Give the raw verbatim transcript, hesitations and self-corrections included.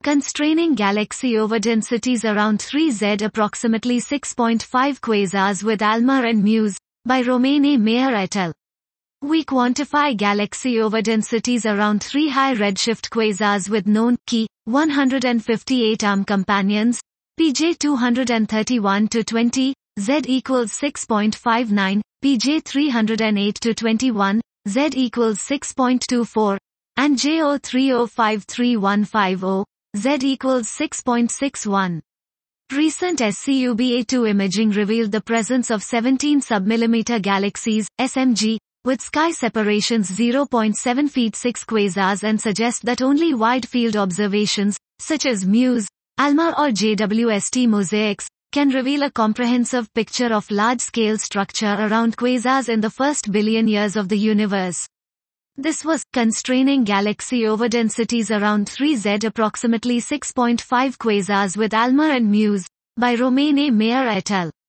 Constraining galaxy overdensities around three Z approximately six point five quasars with ALMA and MUSE, by Romain A. Mayer et al. We quantify galaxy overdensities around three high redshift quasars with known, key, one hundred fifty-eight arm companions, P J two thirty-one to twenty, Z equals six point five nine, P J three hundred eight to twenty-one, Z equals six point two four, and J zero three zero five three one five zero, Z equals six point six one. Recent S C U B A two imaging revealed the presence of seventeen submillimeter galaxies, S M G, with sky separations zero point seven feet six quasars and suggest that only wide-field observations, such as MUSE, ALMA or J W S T mosaics, can reveal a comprehensive picture of large-scale structure around quasars in the first billion years of the universe. This was, Constraining Galaxy Overdensities Around three Z approximately six point five quasars with ALMA and MUSE, by Romain A. Mayer et al.